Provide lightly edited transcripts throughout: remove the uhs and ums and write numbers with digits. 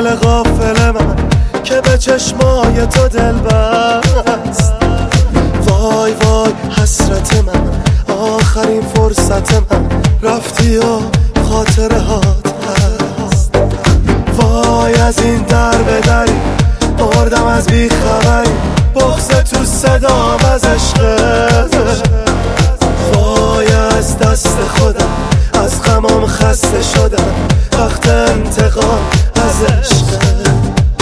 دل غافل من که به چشمای تو دل بست. وای وای حسرت من، آخرین فرصت من، رفتی و خاطره هات هست. وای از این در به دری مردم از بیخبری، بغض تو صدام از عشقت. وای از دست خودم، از غمام خسته شدم، وقت انتقام از عشقت.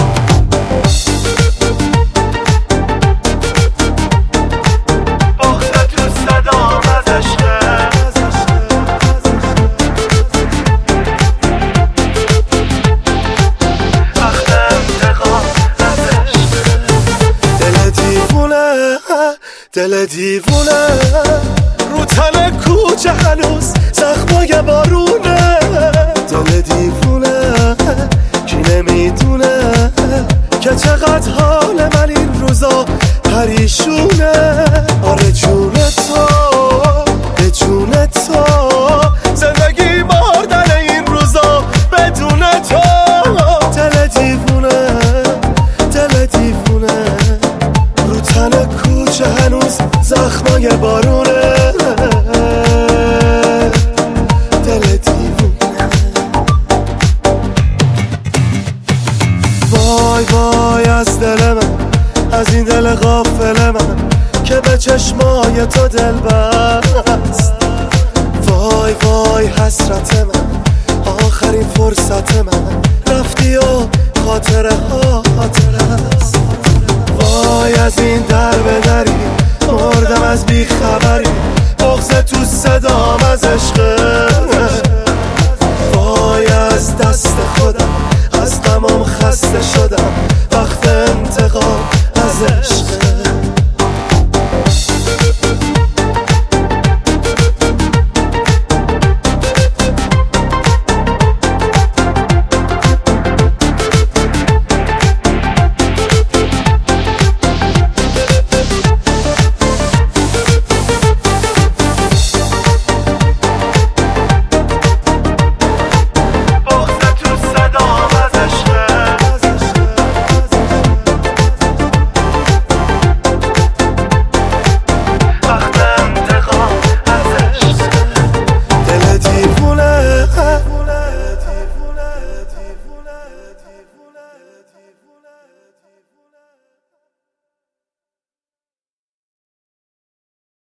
دل دیوونه رو تن کوچه هنوز زخمای بارونه. دل دیوونه کی نمیدونه که چقدر حال من این روزا پریشونه. آره جون تو به جون تو، زندگی مردن این روزا بدون تو. دل دیوونه دل دیوونه رو تن کوچه هنوز زخمای بارونه. دل دیوونه. وای وای از دل من، از این دل غافل من که به چشمای تو دل بست. وای وای حسرت من، آخرین فرصت من، رفتی و خاطره هست. وای از این در به دری مردم از بیخبری، بغض تو صدا